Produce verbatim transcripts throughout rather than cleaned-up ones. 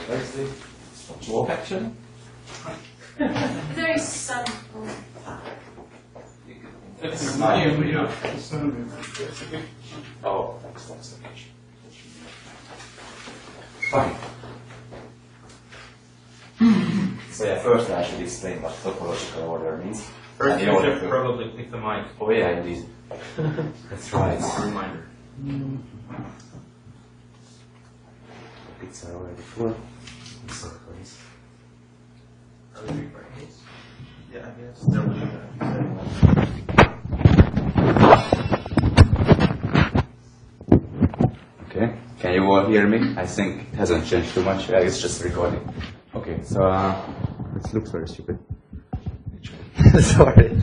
Where's the walk action? There is some. It's not you, you know. Oh, thanks, thanks. Fine. So yeah, first I should explain what topological order means. First, you should probably click the mic. Oh yeah, indeed. That's right. Reminder. It's already full. So please. Are we recording? Yeah, I guess. There will be Okay. Can you all hear me? I think it hasn't changed too much. Yeah, it's just recording. Okay, so uh, it looks very stupid. Sorry.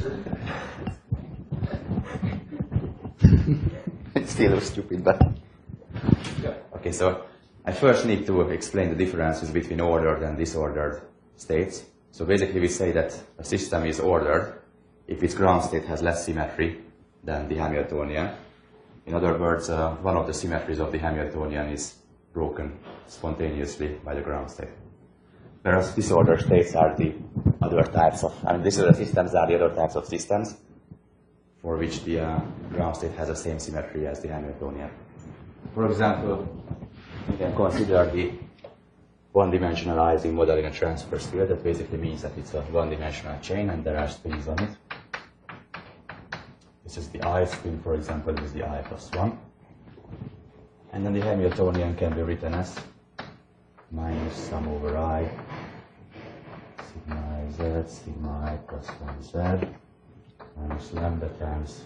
It still looks stupid, but okay. So I first need to explain the differences between ordered and disordered states. So basically, we say that a system is ordered if its ground state has less symmetry than the Hamiltonian. In other words, uh, one of the symmetries of the Hamiltonian is broken spontaneously by the ground state. Whereas disordered states are the other types of, I mean, disordered systems are the other types of systems for which the uh, ground state has the same symmetry as the Hamiltonian. For example, you can consider the one-dimensionalizing model in a transverse field. That basically means that it's a one-dimensional chain and there are spins on it. This is the I spin, for example, this is the I plus one. And then the Hamiltonian can be written as minus sum over I, sigma I z, sigma I plus one z, minus lambda times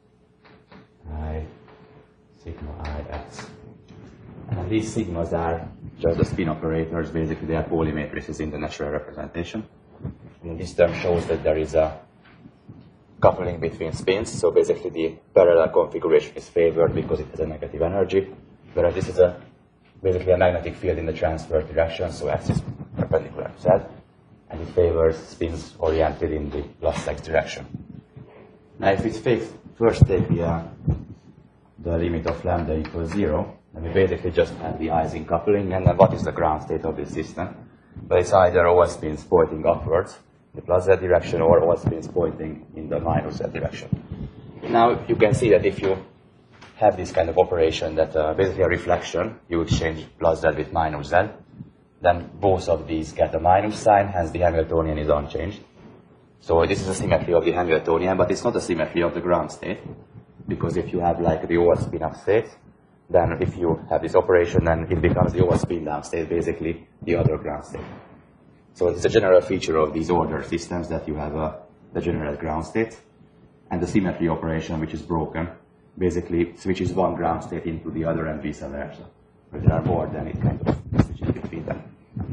I, sigma I x. And these sigmas are just the spin operators, basically they are Pauli matrices in the natural representation. And this term shows that there is a coupling between spins, so basically the parallel configuration is favored because it has a negative energy, whereas this is a basically a magnetic field in the transverse direction, so x is perpendicular to z, and it favors spins oriented in the plus x direction. Now if we take, first take the, uh, the limit of lambda equals zero, then we basically just have the Ising coupling, and then what is the ground state of this system? But it's either all spins pointing upwards, the plus z direction, or all spins pointing in the minus z direction. Now you can see that if you have this kind of operation that uh, basically a reflection, you exchange plus z with minus z, then both of these get a minus sign, hence the Hamiltonian is unchanged. So this is a symmetry of the Hamiltonian, but it's not a symmetry of the ground state, because if you have like the all spin up state, then if you have this operation, then it becomes the all spin down state, basically the other ground state. So it's a general feature of these ordered systems that you have a degenerate ground state, and the symmetry operation, which is broken, basically switches one ground state into the other and vice versa. But there are more, then it kind of switches between them.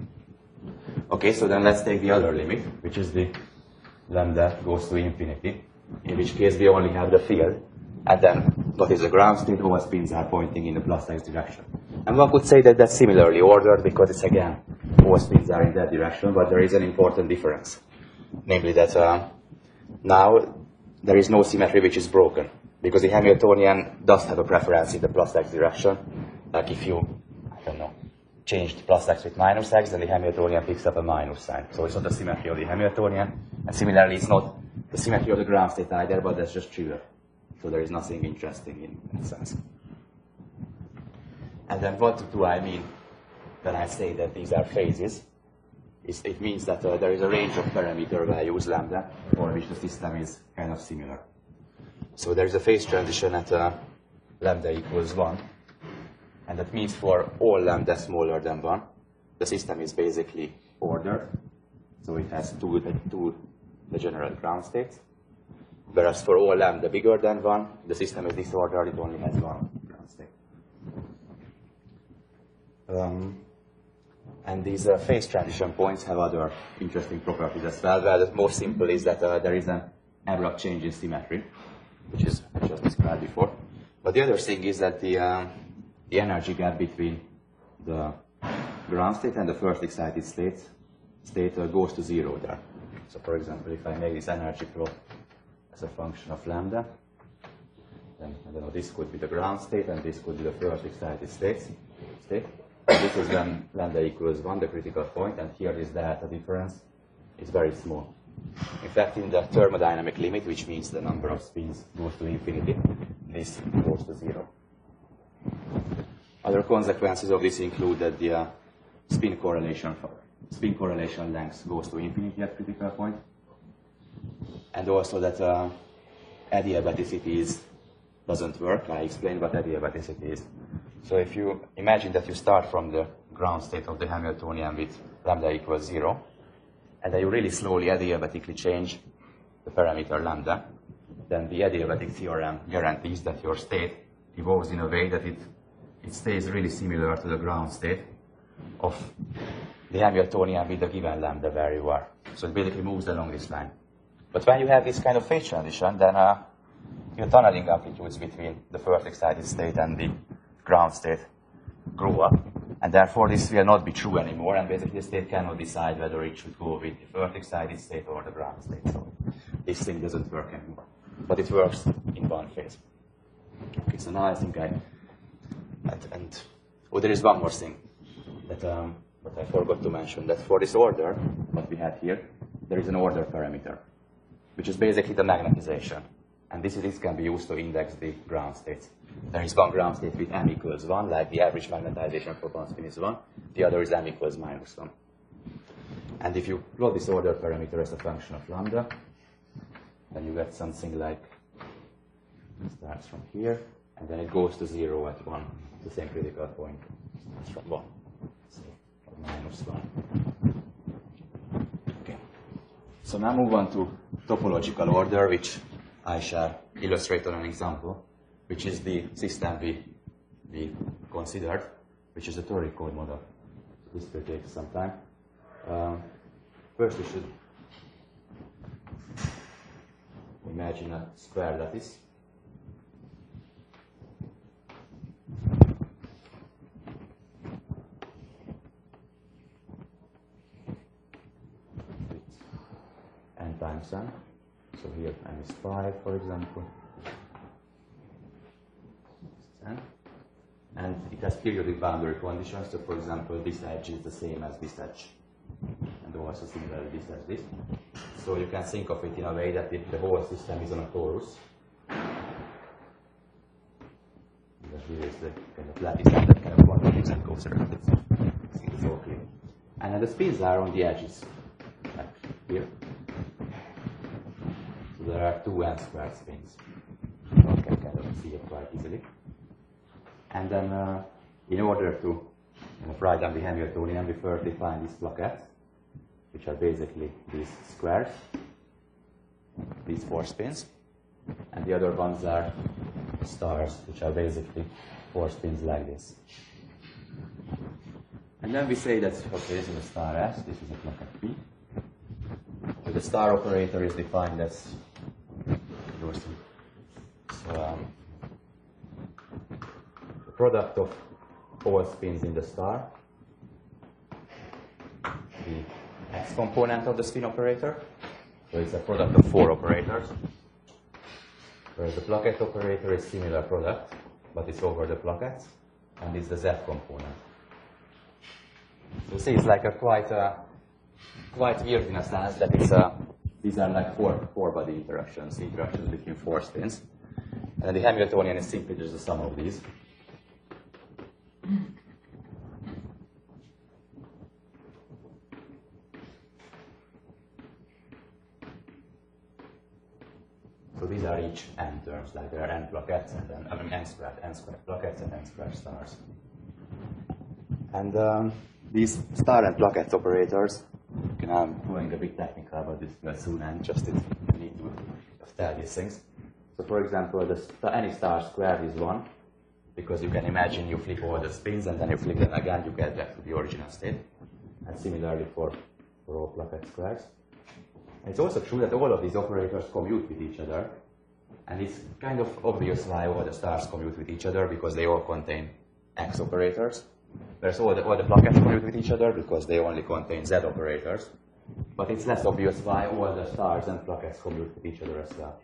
Okay, so then let's take the other limit, which is the lambda goes to infinity, in which case we only have the field, and then what is the ground state? All spins are pointing in the plus x direction. And one could say that that's similarly ordered because it's again, all spins are in that direction, but there is an important difference. Namely that uh, now there is no symmetry which is broken, because the Hamiltonian does have a preference in the plus x direction. Like if you, I don't know, change the plus x with minus x, then the Hamiltonian picks up a minus sign. So it's not the symmetry of the Hamiltonian. And similarly, it's not the symmetry of the ground state either, but that's just trivial. So there is nothing interesting in that sense. And then what do I mean when I say that these are phases? It's, it means that uh, there is a range of parameter values, lambda, for which the system is kind of similar. So there is a phase transition at uh, lambda equals one. And that means for all lambda smaller than one, the system is basically ordered. So it has two, two degenerate ground states. Whereas for all lambda bigger than one, the system is disordered, it only has one ground state. Um, and these uh, phase transition points have other interesting properties as well. Well, the most simple is that uh, there is an abrupt change in symmetry, which is I just described before. But the other thing is that the, uh, the energy gap between the ground state and the first excited state, state uh, goes to zero there. So for example, if I make this energy plot as a function of lambda, then I don't know, this could be the ground state and this could be the first excited state. state. This is when lambda equals one, the critical point, and here is delta difference is very small. In fact, in the thermodynamic limit, which means the number of spins goes to infinity, this goes to zero. Other consequences of this include that the uh, spin correlation spin correlation length goes to infinity at critical point, and also that uh, adiabaticity is, doesn't work. I explained what adiabaticity is. So if you imagine that you start from the ground state of the Hamiltonian with lambda equals zero, and then you really slowly adiabatically change the parameter lambda, then the adiabatic theorem guarantees that your state evolves in a way that it, it stays really similar to the ground state of the Hamiltonian with the given lambda variable. So it basically moves along this line. But when you have this kind of phase transition, then uh, your tunneling amplitudes between the first excited state and the ground state grow up, and therefore this will not be true anymore, and basically the state cannot decide whether it should go with the first excited state or the ground state. So this thing doesn't work anymore, but it works in one phase. Okay, so now I think I, and, and oh, there is one more thing that, um, that I forgot to mention, that for this order, what we had here, there is an order parameter, which is basically the magnetization. And this, this can be used to index the ground states. There is one ground state with m equals one, like the average magnetization for one spin is one. The other is m equals minus one. And if you plot this order parameter as a function of lambda, then you get something like, it starts from here, and then it goes to zero at one, the same critical point. Starts from one, so from minus one. Okay. So now move on to topological order, which I shall illustrate on an example, which is the system we, we considered, which is a toric code model. So this will take some time. Um, first, we should imagine a square lattice. With n times n. So here n is five, for example. And it has periodic boundary conditions. So, for example, this edge is the same as this edge, and also similarly this as this. So you can think of it in a way that if the whole system is on a torus, because here is the kind of lattice that kind of quantities and goes around it. It's all clear. And then the spins are on the edges, like here. So there are two n squared spins. One can kind of see it quite easily. And then, uh, in order to you know, write down the Hamiltonian, we first define these plaquettes, which are basically these squares, these four spins. And the other ones are stars, which are basically four spins like this. And then we say that, okay, this is a star S, this is a plaquette P. So the star operator is defined as, so, um, product of all spins in the star, the x component of the spin operator, so it's a product of four operators, whereas the plaquette operator is similar product, but it's over the plaquettes, and it's the z component. So you see, it's like a quite, uh, quite weird in a sense that it's a, these are like four, four body interactions, interactions between four spins, and the Hamiltonian is simply just the sum of these. So these are each n terms, like there are n plaquettes and then, I mean n squared, n squared plaquettes and n squared stars. And um, these star and plaquette operators, okay, now I'm going a bit technical about this will soon end, just it, I need to tell these things. So for example, the star, any star squared is one, because you can imagine you flip all the spins and then you flip them again, you get back to the original state. And similarly for, for all plaquette squares. And it's also true that all of these operators commute with each other. And it's kind of obvious why all the stars commute with each other, because they all contain x operators. Whereas all the, all the plaquettes commute with each other because they only contain z operators. But it's less obvious why all the stars and plaquettes commute with each other as well.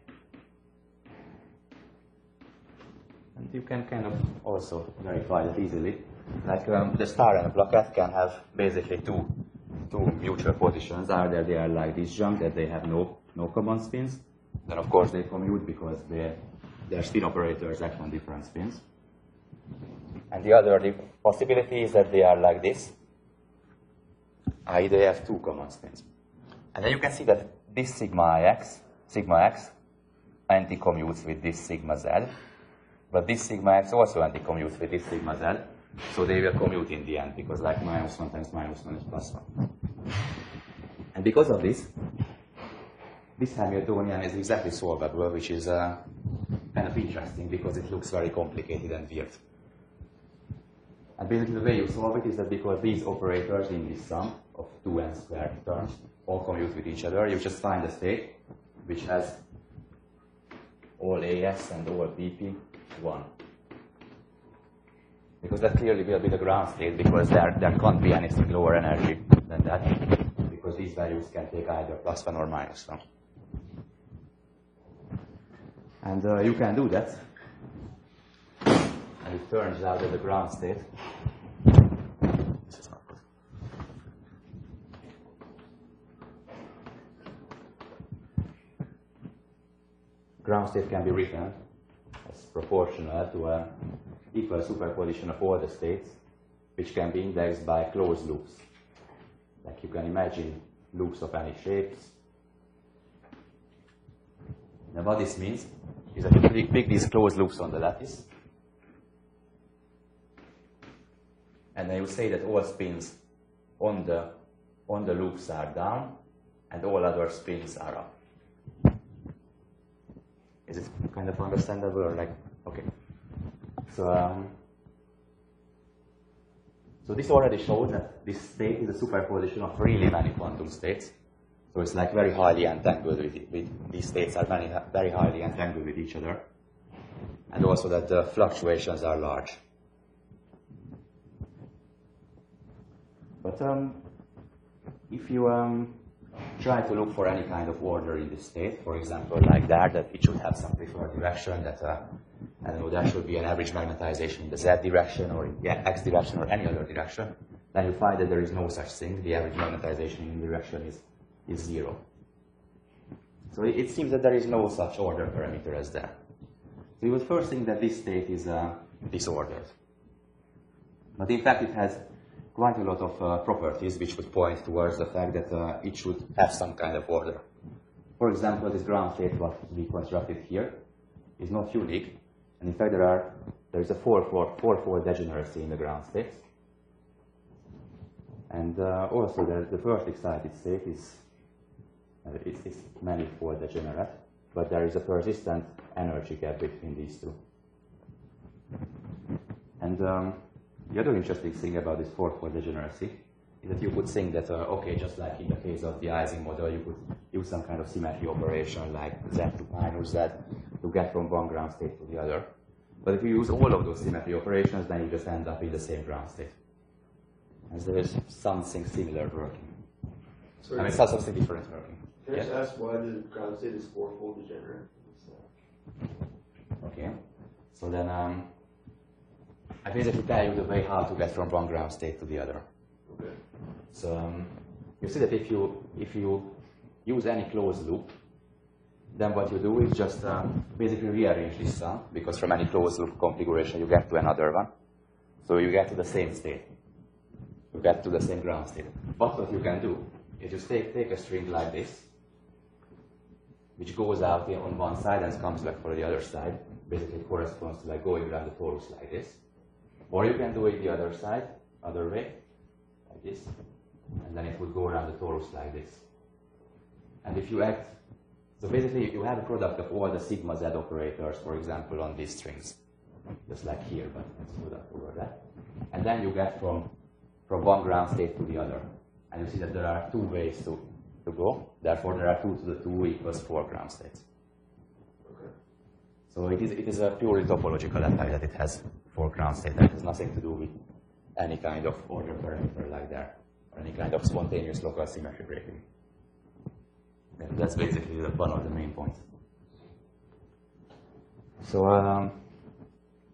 And you can kind of also verify that easily like um, the star and the plaquette can have basically two, two mutual positions. Either they are like disjunct, that they have no, no common spins. Then of course they commute because they, their spin operators act on different spins. And the other the possibility is that they are like this, that is they have two common spins. And then you can see that this sigma x, sigma x, anti-commutes with this sigma z, but this sigma x also anti-commutes with this sigma z, so they will commute in the end, because like minus one times minus one is plus one. And because of this, this Hamiltonian is exactly solvable, which is uh, kind of interesting because it looks very complicated and weird. And basically the way you solve it is that because these operators in this sum of two n squared terms all commute with each other, you just find a state which has all A S and all B P one. Because that clearly will be the ground state, because there, there can't be anything lower energy than that, because these values can take either plus one or minus one. And uh, you can do that. And it turns out that the ground state this is not good. Ground state can be written as proportional to an equal superposition of all the states, which can be indexed by closed loops. Like you can imagine loops of any shapes. Now what this means is that you pick these closed loops on the lattice, and then you say that all spins on the, on the loops are down, and all other spins are up. Is it kind of understandable, or like, okay. So, um, so this already shows that this state is a superposition of really many quantum states. So it's like very highly entangled with, with these states are very, very highly entangled with each other. And also that the fluctuations are large. But um, if you um, try to look for any kind of order in this state, for example, like that, that it should have some preferred direction, that uh, I don't know, there should be an average magnetization in the z direction or in the x direction or any other direction, then you find that there is no such thing. The average magnetization in the direction is, is zero. So it, it seems that there is no such order parameter as there. So you would first think that this state is uh, disordered. But in fact, it has quite a lot of uh, properties which would point towards the fact that uh, it should have some kind of order. For example, this ground state, what we constructed here, is not unique. And in fact, there are there is a four-fold four degeneracy in the ground state. And uh, also, the, the first excited state is uh, it's, it's manifold degenerate, but there is a persistent energy gap between these two. And um, the other interesting thing about this four-fold degeneracy is that you could think that, uh, okay, just like in the case of the Ising model, you could use some kind of symmetry operation like z to minus z to get from one ground state to the other. But if you use all of those symmetry operations, then you just end up in the same ground state. And there is something similar working. Sorry, I mean, it's not something different working. Can I just Yeah? ask why the ground state is fourfold degenerate? Okay. So then um, I basically tell you the way how to get from one ground state to the other. Okay. So um, you see that if you if you use any closed loop, then what you do is just uh, basically rearrange this sum, because from any closed loop configuration you get to another one. So you get to the same state. You get to the same ground state. But what you can do is just take, take a string like this, which goes out on one side and comes back for the other side. Basically corresponds to like going around the torus like this. Or you can do it the other side, other way, like this. And then it would go around the torus like this. And if you act, so basically you have a product of all the sigma z operators, for example, on these strings. Just like here, but let's do that over that. And then you get from, from one ground state to the other. And you see that there are two ways to, to go. Therefore, there are two to the two equals four ground states. Okay. So it is, it is a purely topological effect that it has four ground states. That has nothing to do with any kind of order parameter like that, or any kind of spontaneous local symmetry breaking. And that's basically the, one of the main points. So, um,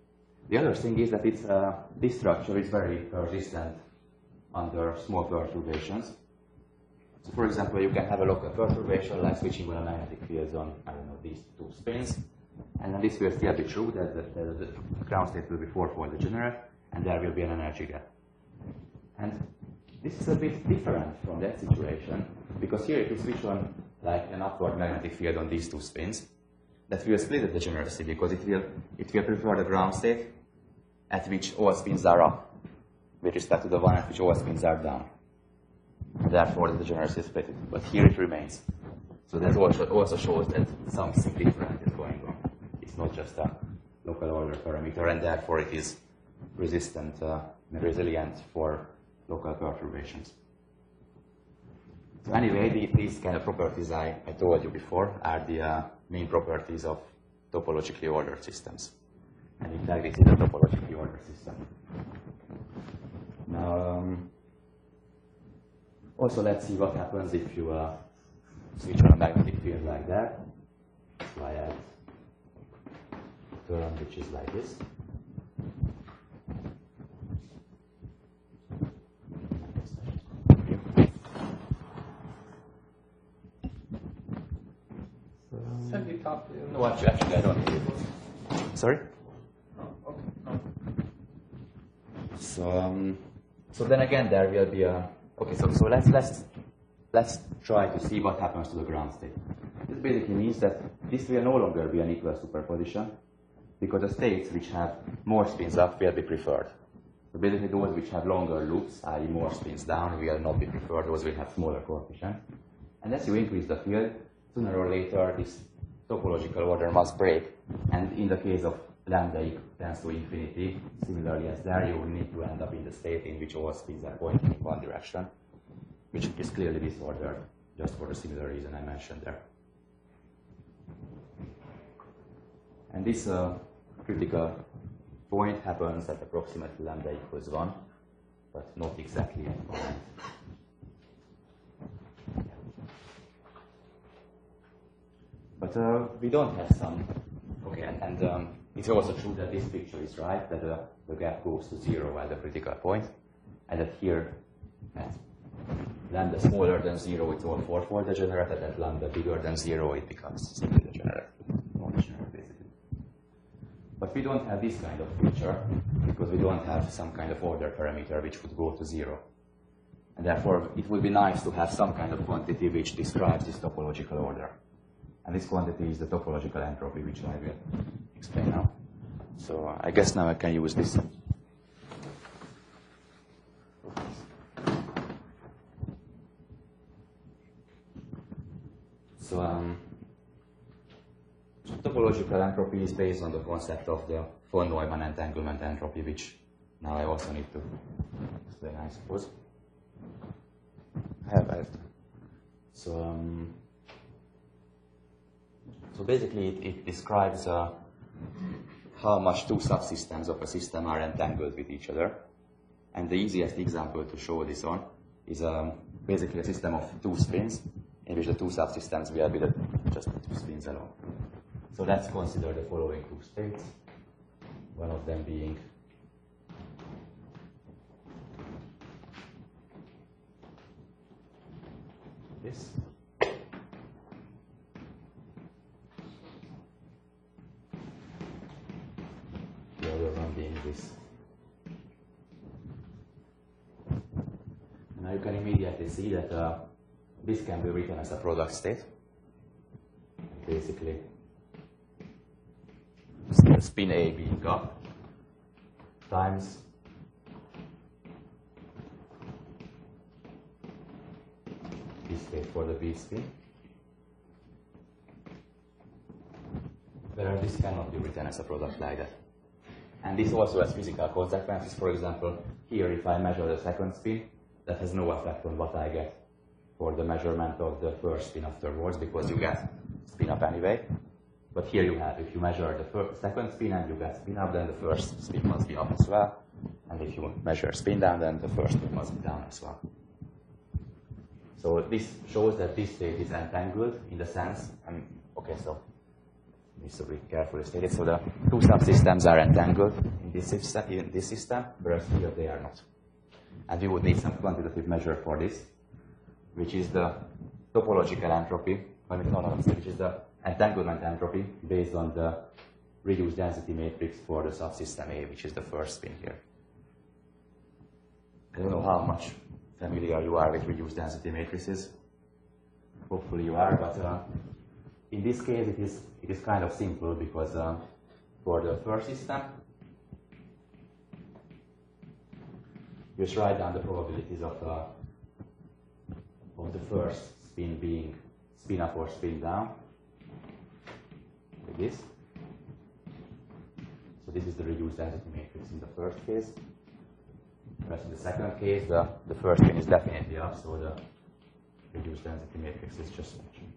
The other thing is that it's, uh, this structure is very persistent under small perturbations. So for example, you can have a local perturbation like switching on a magnetic field on, I don't know, these two spins. And then this will still be true, that the, the, the ground state will be four-fold degenerate, and there will be an energy gap. And this is a bit different from that situation, because here if you switch on like an upward magnetic field on these two spins, that will split the degeneracy, because it will, it will prefer the ground state at which all spins are up, with respect to the one at which all spins are down. And therefore the degeneracy is split. But here it remains. So that also, also shows that something different is going on. It's not just a local order parameter, and therefore it is resistant uh, and resilient for local perturbations. So anyway, the, these kind of properties I, I told you before are the uh, main properties of topologically ordered systems. And in fact, this is a topologically ordered system. Now, um, also let's see what happens if you uh, switch on a magnetic field like that. So I add a term which is like this. Have you talked to him? No, actually, actually I don't need it. Sorry? Oh, okay. Oh. So, um, so then again, there will be a. Okay, so, so let's let's let's try to see what happens to the ground state. This basically means that this will no longer be an equal superposition, because the states which have more spins up will be preferred. So basically, those which have longer loops, that is, more spins down, will not be preferred. Those will have smaller coefficients. And as you increase the field, sooner or later, this topological order must break. And in the case of lambda tends to infinity, similarly as there, you will need to end up in the state in which all spins are pointing in one direction, which is clearly disordered, just for the similar reason I mentioned there. And this uh, critical point happens at approximately lambda equals one, but not exactly at one. But uh, we don't have some, okay, and, and um, it's also true that this picture is right, that uh, the gap goes to zero at the critical point, and that here, at lambda smaller than zero, it's all four-fold degenerate, and at lambda bigger than zero, it becomes simply degenerate, non-degenerate basically. But we don't have this kind of picture, because we don't have some kind of order parameter which would go to zero. And therefore, it would be nice to have some kind of quantity which describes this topological order. And this quantity is the topological entropy, which I will explain now. So uh, I guess now I can use this. So um, topological entropy is based on the concept of the von Neumann entanglement entropy, which now I also need to explain, I suppose. I have, I have so um, So basically, it, it describes uh, how much two subsystems of a system are entangled with each other. And the easiest example to show this on is um, basically a system of two spins, in which the two subsystems will be the, just the two spins alone. So let's consider the following two states, one of them being this. The other one being this. Now you can immediately see that uh, this can be written as a product state. Basically, spin A being up times this state for the B spin. Whereas this cannot be written as a product like that. And this also has physical consequences. For example, here if I measure the second spin, that has no effect on what I get for the measurement of the first spin afterwards, because you get spin up anyway. But here you have, if you measure the first, second spin and you get spin up, then the first spin must be up as well. And if you measure spin down, then the first spin must be down as well. So this shows that this state is entangled in the sense, and okay, so needs to be carefully stated. So the two subsystems are entangled in this system, in this system, whereas here they are not. And we would need some quantitative measure for this, which is the topological entropy, I mean, no, no, which is the entanglement entropy based on the reduced density matrix for the subsystem A, which is the first spin here. I don't know how much familiar you are with reduced density matrices. Hopefully you are, but uh, in this case it is, it is kind of simple because uh, for the first system, you just write down the probabilities of, uh, of the first spin being spin up or spin down, like this. So this is the reduced density matrix in the first case. Whereas in the second case, the, the first spin is definitely up, so the reduced density matrix is just matching.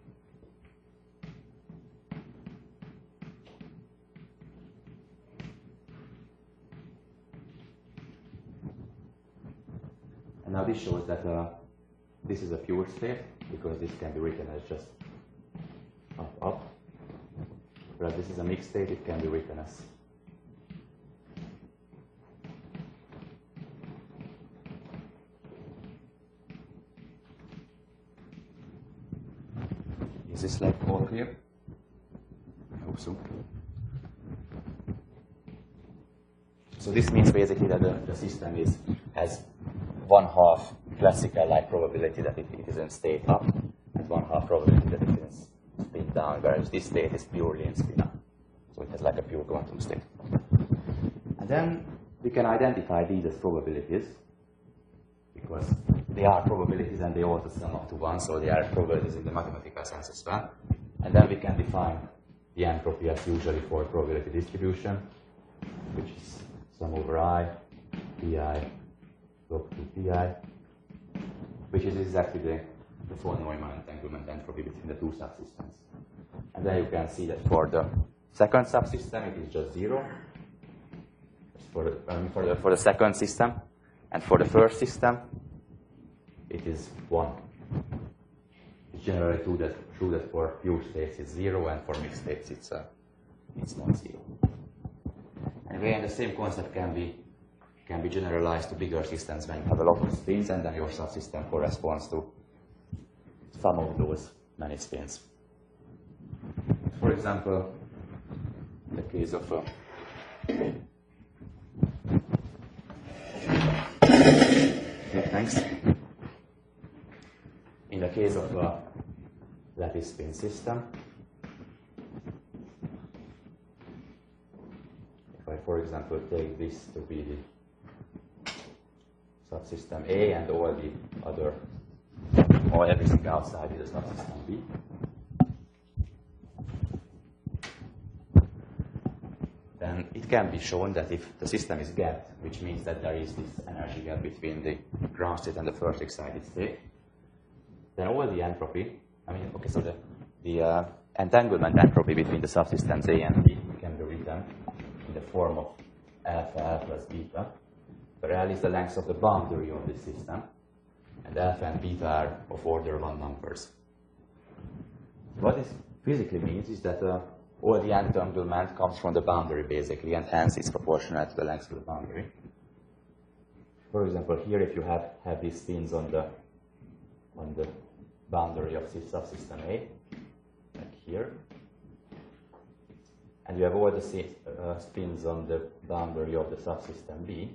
And now this shows that uh, this is a pure state, because this can be written as just up, up. Whereas this is a mixed state, it can be written as Is this like all clear? I hope so. So this means basically that the, the system is has one half classical like probability that it, it is in state up, and one half probability that it is in spin down, whereas this state is purely in spin up. So it has like a pure quantum state. And then we can identify these as probabilities, because they are probabilities and they also sum up to one, so they are probabilities in the mathematical sense as well. And then we can define the entropy as usually for a probability distribution, which is sum over I, pi, log two pi, which is exactly the, the von Neumann entanglement entropy between the two subsystems. And then you can see that for the second subsystem, it is just zero. For the, I mean for the, for the second system, and for the first system, it is one. It's generally true that, true that for pure states it's zero, and for mixed states it's, uh, it's not zero. And again, the same concept can be, can be generalized to bigger systems when you have a lot of spins, and then your subsystem corresponds to some of those many spins. For example, in the case of uh, okay, thanks. In the case of a lattice spin system, if I, for example, take this to be the subsystem A and all the other, or everything outside is a subsystem B, then it can be shown that if the system is gapped, which means that there is this energy gap between the ground state and the first excited state, then all the entropy, I mean, okay, so the, the uh, entanglement entropy between the subsystems A and B can be written in the form of alpha L plus beta, where L is the length of the boundary of the system, and alpha and beta are of order one numbers. What this physically means is that uh, all the entanglement comes from the boundary, basically, and hence it's proportional to the length of the boundary. For example, here, if you have, have these spins on the on the boundary of subsystem A, like here, and you have all the uh, spins on the boundary of the subsystem B,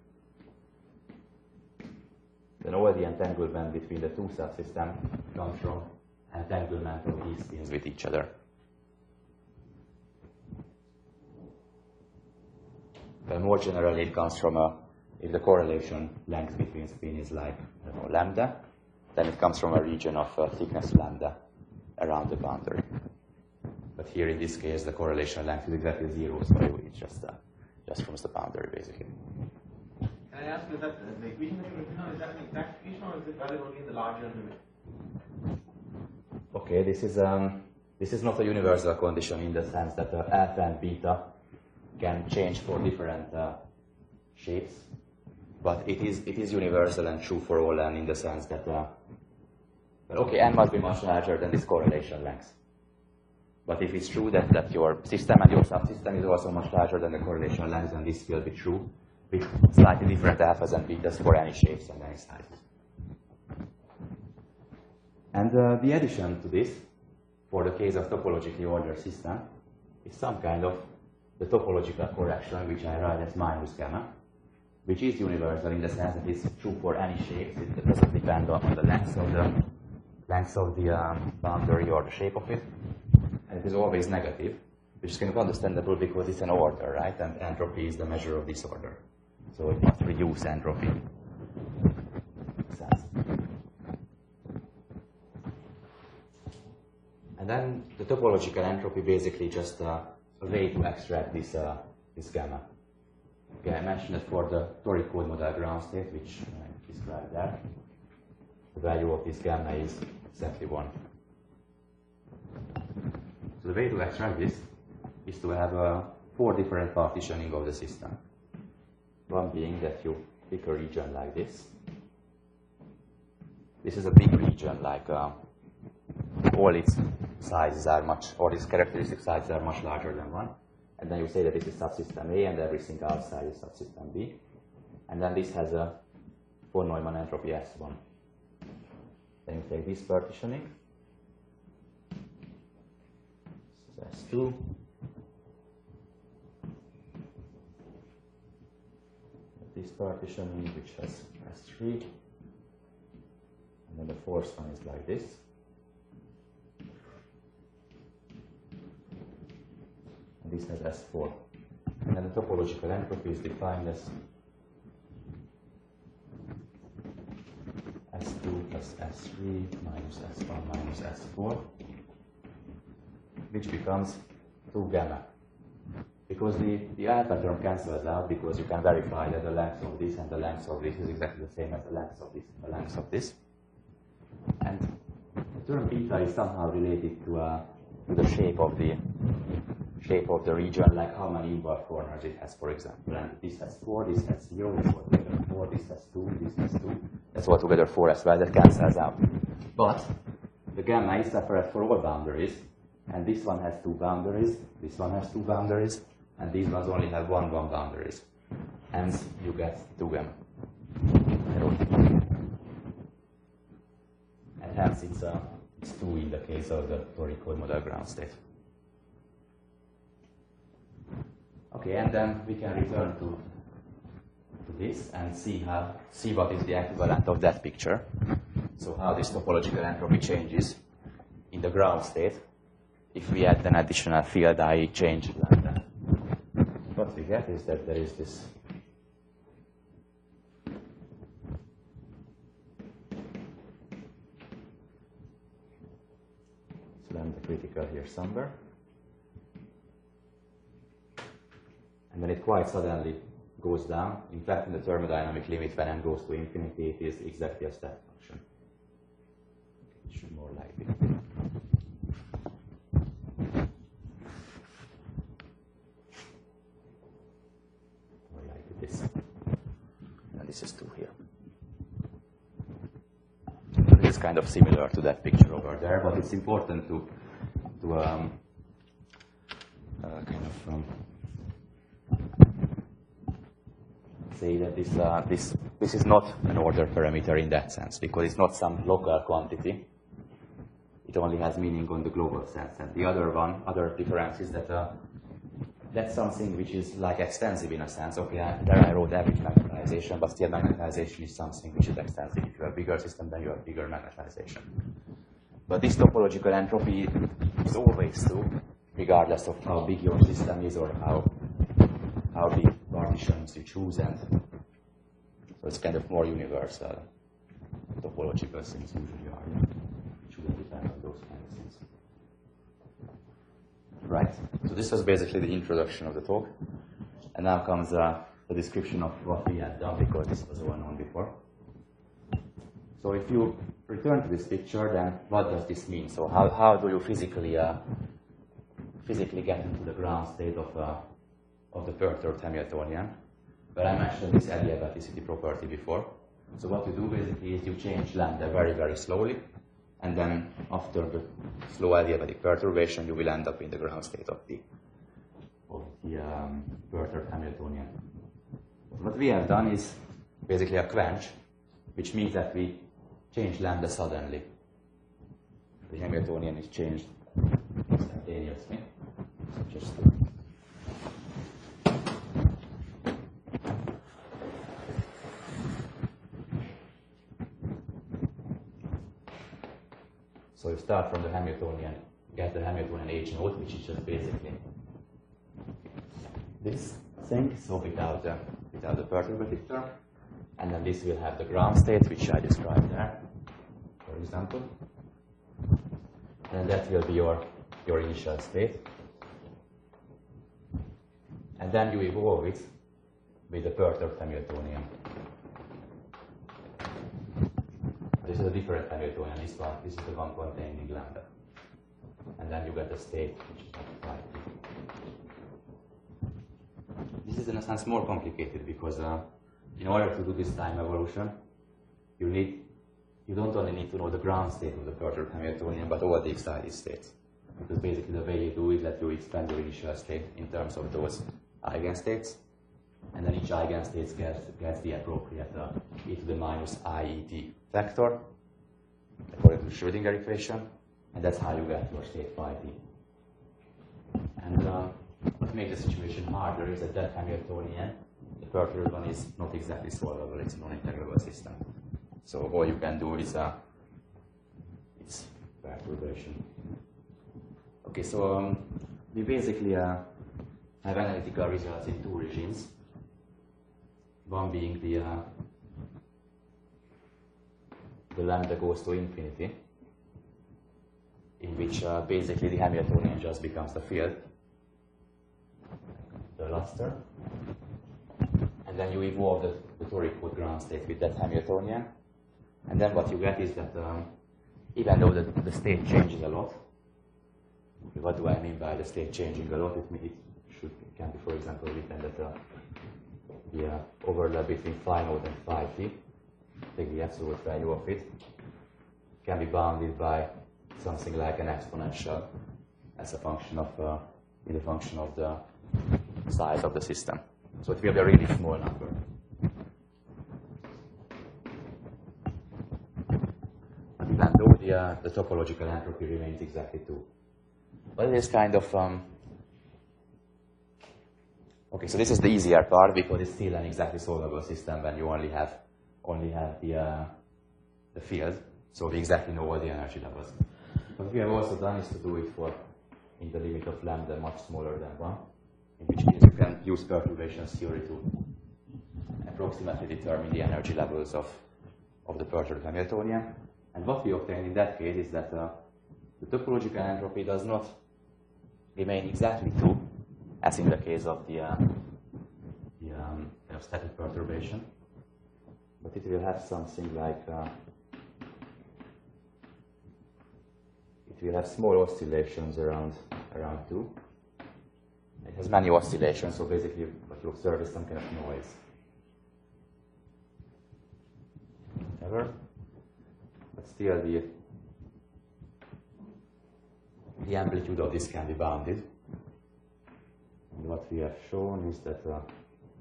then all the entanglement between the two subsystems comes from entanglement of these spins with each other. But more generally, it comes from a, if the correlation length between spin is like, I don't know, lambda, then it comes from a region of uh, thickness lambda around the boundary. But here in this case, the correlation length is exactly zero, so it just, uh, just forms the boundary, basically. Can I ask you that uh, the equation that you're working on, is that an exact equation, or is it valid only in the larger limit? Okay, this is, um, this is not a universal condition in the sense that uh, alpha and beta can change for different uh, shapes, but it is, it is universal and true for all n in the sense that, uh, well, okay, n must be much larger than this correlation length. But if it's true that, that your system and your subsystem is also much larger than the correlation length, then this will be true with slightly different alphas and betas for any shapes and any sizes. And uh, the addition to this, for the case of topologically ordered system, is some kind of the topological correction, which I write as minus gamma, which is universal in the sense that it's true for any shape. It doesn't depend on the length of the length of the um, boundary or the shape of it. And it is always negative, which is kind of understandable because it's an order, right? And entropy is the measure of this order. So it must reduce entropy. Sense. And then the topological entropy basically just uh, a way to extract this, uh, this gamma. Okay, I mentioned that for the toric code model ground state, which I described there, the value of this gamma is exactly one. So the way to extract this is to have uh, four different partitioning of the system. One being that you pick a region like this. This is a big region, like uh, all its sizes are much, all its characteristic sizes are much larger than one. And then you say that this is subsystem A and everything outside is subsystem B. And then this has a von Neumann entropy S one. Then you take this partitioning. This is S two. This partitioning, which has S three. And then the fourth one is like this. And this has S four. And then the topological entropy is defined as S two plus S three minus S one minus S four, which becomes two gamma. Because the, the alpha term cancels out because you can verify that the length of this and the length of this is exactly the same as the length of this and the length of this. And the term beta is somehow related to, uh, to the shape of the shape of the region, like how many inward corners it has, for example. And this has four, this has zero, this has together four, this has two, this has two. That's altogether four as well, that cancels out. But the gamma is separate for all boundaries, and this one has two boundaries, this one has two boundaries, and these ones only have one one boundaries. Hence, you get two gamma. And hence, it's, uh, it's two in the case of the toric code model ground state. Okay, and then we can return to, to this and see how see what is the equivalent of that picture. So how this topological entropy changes in the ground state if we add an additional field, that is change lambda. What we get is that there is this lambda critical here somewhere. And then it quite suddenly goes down. In fact, in the thermodynamic limit, when n goes to infinity, it is exactly a step function. It should more like it. More like this. And this is two here. This is kind of similar to that picture over there, but it's important to, to um, uh, kind of um, say that this, uh, this, this is not an order parameter in that sense, because it's not some local quantity. It only has meaning on the global sense. And the other one, other difference is that uh, that's something which is like extensive in a sense. Okay, I, there I wrote average magnetization, but still magnetization is something which is extensive. If you have a bigger system, then you have bigger magnetization. But this topological entropy is always true, regardless of how big your system is or how how big partitions you choose, and so it's kind of more universal. Topological things usually are. It shouldn't depend on those kind of things. Right? So this was basically the introduction of the talk. And now comes uh, the description of what we had done, because this was going on before. So if you return to this picture, then what does this mean? So how, how do you physically uh, physically get into the ground state of uh, of the perturbed Hamiltonian? But I mentioned this adiabaticity property before. So what you do basically is you change lambda very, very slowly, And then after the slow adiabatic perturbation, you will end up in the ground state of the, of the um, perturbed Hamiltonian. What we have done is basically a quench, which means that we change lambda suddenly. The Hamiltonian is changed instantaneously. So just So you start from the Hamiltonian, get the Hamiltonian H naught, which is just basically this thing, so without the, without the perturbative term. And then this will have the ground state, which I described there, for example. And that will be your, your initial state. And then you evolve it with the perturbed Hamiltonian. This is a different Hamiltonian, this one, this is the one containing lambda. And then you get a state which is not phi. This is in a sense more complicated because uh, in order to do this time evolution, you need, you don't only need to know the ground state of the perturbed Hamiltonian, but all the excited states. Because basically the way you do it, that you expand your initial state in terms of those eigenstates, and then each eigenstate gets, gets the appropriate uh, e to the minus I E T vector, according to the Schrödinger equation, and that's how you get your state phi t. And uh, what makes the situation harder is that that Hamiltonian, the perturbed one, is not exactly solvable, it's a non-integrable system. So all you can do is uh, it's perturbation. Okay, so um, we basically uh, have analytical results in two regimes. One being the uh, the lambda goes to infinity, in which uh, basically the Hamiltonian just becomes the field, the luster, and then you evolve the, the toric code ground state with that Hamiltonian, and then what you get is that um, even though the, the state changes a lot, what do I mean by the state changing a lot? It, it should it can be, for example, written that uh, the uh, overlap between phi naught and phi t, take the absolute value of it, can be bounded by something like an exponential as a function of, uh, in the function of the size of the system. So it will be a really small number. And even though the, uh, the topological entropy remains exactly two. But it is kind of, um, okay, so this is the easier part because it's still an exactly solvable system when you only have only have the, uh, the field, so we exactly know what the energy levels. What we have also done is to do it for in the limit of lambda much smaller than one, in which case you can use perturbation theory to approximately determine the energy levels of, of the perturbed Hamiltonian. And what we obtain in that case is that uh, the topological entropy does not remain exactly two, as in the case of the, uh, the um, kind of static perturbation, but it will have something like uh, it will have small oscillations around around two. It has many oscillations, so basically what you observe is some kind of noise. Whatever. But still the the amplitude of this can be bounded. And what we have shown is that uh,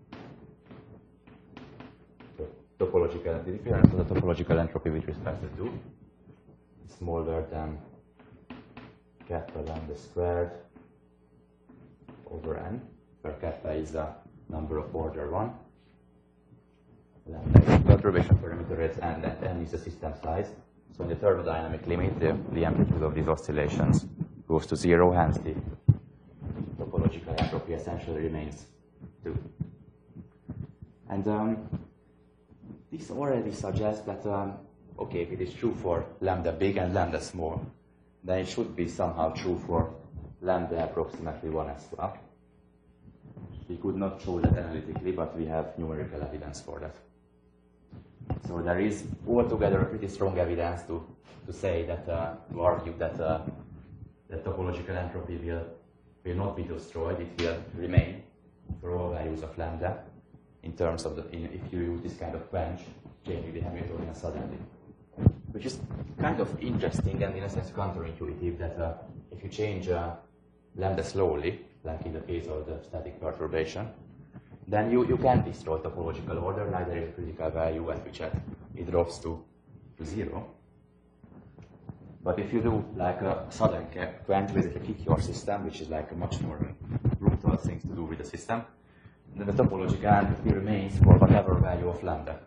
the topological, the difference of the topological entropy with respect to two is smaller than kappa lambda squared over n, where kappa is a number of order one. Lambda is the perturbation parameter, and that n is the system size. So in the thermodynamic limit, the, the amplitude of these oscillations goes to zero, hence the topological entropy essentially remains two. And um, this already suggests that, um, okay, if it is true for lambda big and lambda small, then it should be somehow true for lambda approximately one as well. We could not show that analytically, but we have numerical evidence for that. So there is altogether pretty strong evidence to, to say that, uh, to argue that uh, the topological entropy will, will not be destroyed, it will remain for all values of lambda in terms of the, in, if you use this kind of quench, changing the Hamiltonian suddenly. which is kind of interesting and in a sense counterintuitive that uh, if you change uh, lambda slowly, like in the case of the static perturbation, then you, you can destroy topological order, like there is a critical value at which it drops to, to zero. But if you do like a sudden quant, basically kick your system, which is like a much more brutal thing to do with the system, then the topological entropy remains for whatever value of lambda.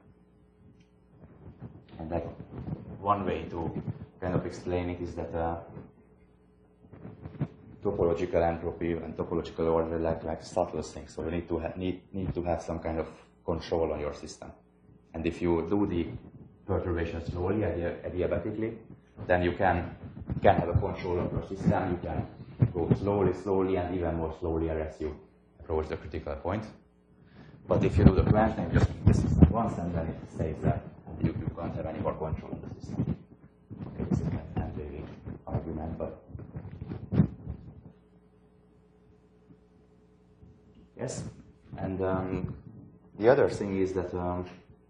And like one way to kind of explain it is that uh, topological entropy and topological order like like subtle things. So you need to ha need need to have some kind of control on your system. And if you do the perturbation slowly, adiabatically, then you can can have a control of your system. You can go slowly, slowly, and even more slowly as you approach the critical point. But if you do the quant, then you just kick the system once, and then it stays there, and you, you can't have any more control on the system. Okay, this is my hand-waving argument, but yes. And um, the other thing is that um,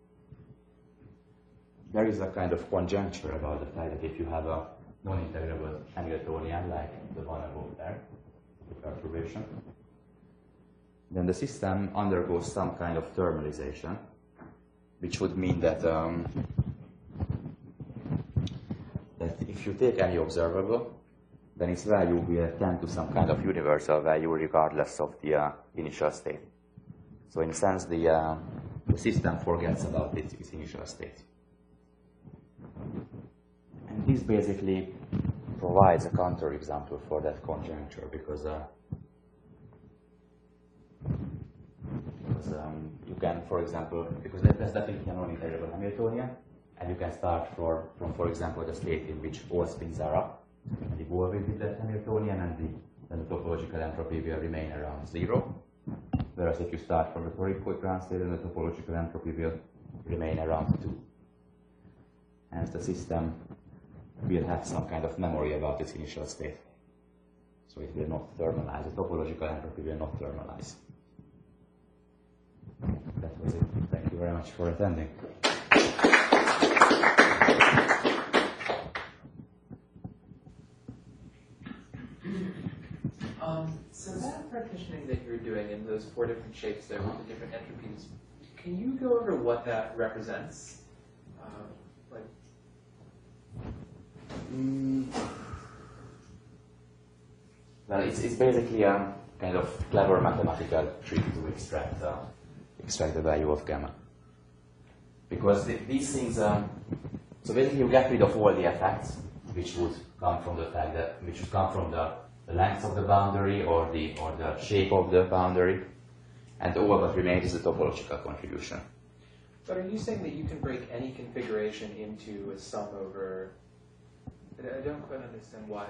there is a kind of conjecture about the fact that if you have a non-integrable Hamiltonian like the one above there, the perturbation, then the system undergoes some kind of thermalization, which would mean that um, that if you take any observable, then its value will tend to some kind of universal value regardless of the uh, initial state. So in a sense, the, uh, the system forgets about its, its initial state. And this basically provides a counterexample for that conjecture because, uh, because um, you can, for example, because there's definitely a non-integrable Hamiltonian, and you can start for, from, for example, the state in which all spins are up, and evolving with that Hamiltonian, and the, then the topological entropy will remain around zero. Whereas if you start from the toric ground state, then the topological entropy will remain around two. Hence the system will have some kind of memory about its initial state. So it will not thermalize. The topological entropy will not thermalize. That was it. Thank you very much for attending. Um, so that partitioning that you're doing in those four different shapes there with the different entropies, can you go over what that represents? Uh, like, mm. Well, it's, it's basically a kind of clever mathematical trick to extract uh, extract the value of gamma. Because the, these things, um, so basically you get rid of all the effects which would come from the fact that, which would come from the, the length of the boundary or the, or the shape of the boundary, and all that remains is the topological contribution. But are you saying that you can break any configuration into a sum over, I don't quite understand why.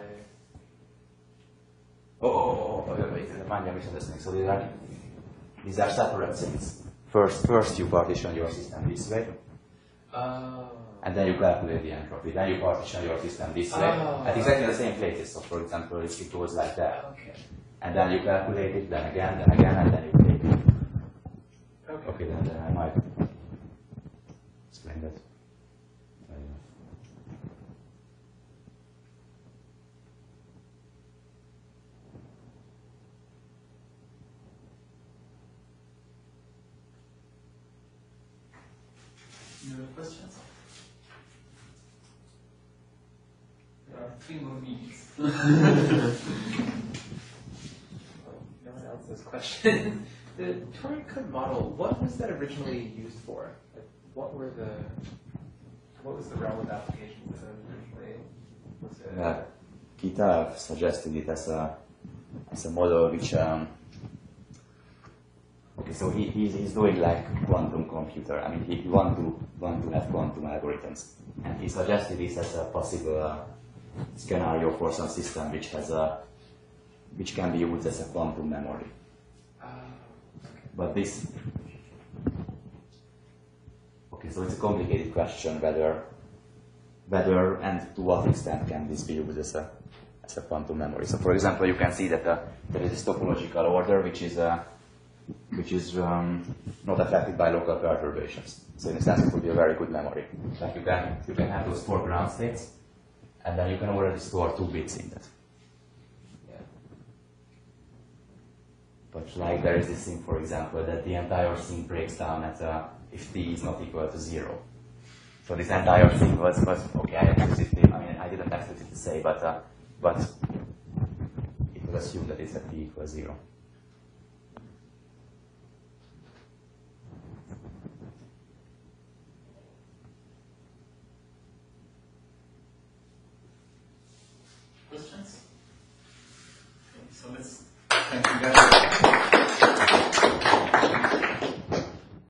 Oh, oh, oh, oh, wait, mind me misunderstanding. So these are, these are separate things. First, first you partition your system this way, Oh. and then you calculate the entropy. Then you partition your system this way, Oh. at exactly the same places. So for example, it goes like that. Okay. And then you calculate it, then again, then again, and then you take it. Okay. Okay, then, then I might explain that. Uh, Any other questions? There are three more minutes. No one else's question. The Toric model, what was that originally used for? Like, what were the, what was the realm of applications that it originally was it? Yeah, Kita suggested it as a as a model which um, okay, so he, he's, he's doing like quantum computer. I mean, he, he want to want to have quantum algorithms, and he suggested this as a possible uh, scenario for some system which has a which can be used as a quantum memory. Uh, okay. But this, okay, so it's a complicated question whether, whether and to what extent can this be used as a, as a quantum memory. So for example, you can see that uh, there is this topological order which is, uh, which is um, not affected by local perturbations. So in a sense, it would be a very good memory. Like you can, you can have those four ground states, and then you can already store two bits in that. Yeah. But like there is this thing, for example, that the entire thing breaks down at uh, if t is not equal to zero. So this entire thing was, was okay, I explicitly, I mean, I didn't explicitly say, but, uh, but it was assumed that it's at t equals zero. Questions? Okay, so let's thank you guys.